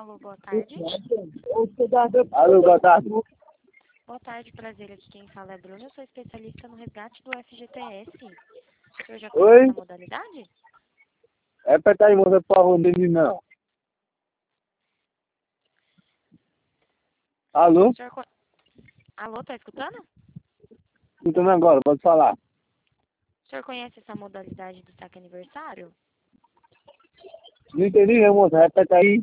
Alô, boa tarde. Alô, boa tarde. Boa tarde, prazer. Aqui quem fala é Bruna. Eu sou especialista no resgate do FGTS. O senhor já conhece Oi? essa modalidade? Repete aí, moça, por favor, não entendi não. Alô? O senhor Alô, tá escutando? Escutando agora, pode falar. O senhor conhece essa modalidade do saque aniversário? Não entendi, não, moça, repete aí.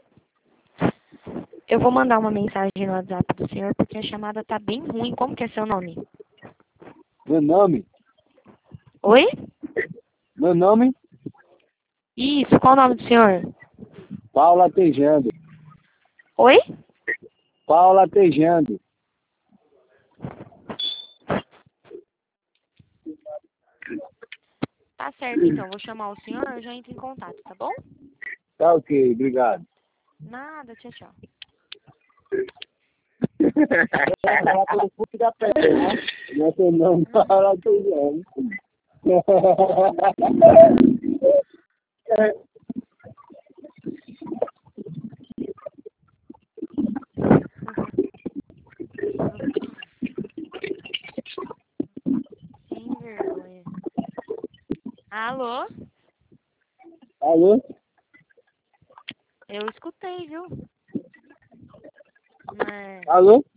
Eu vou mandar uma mensagem no WhatsApp do senhor porque a chamada tá bem ruim. Como que é seu nome? Meu nome? Oi? Meu nome? Isso, qual o nome do senhor? Paula Tejando. Oi? Paula Tejando. Tá certo, então. Vou chamar o senhor, eu já entro em contato, tá bom? Tá ok, obrigado. Nada, tchau, tchau. Meu nome é Paula Tejando. Sem vergonha. Alô? Alô? Eu escutei, viu? Mas... Alô?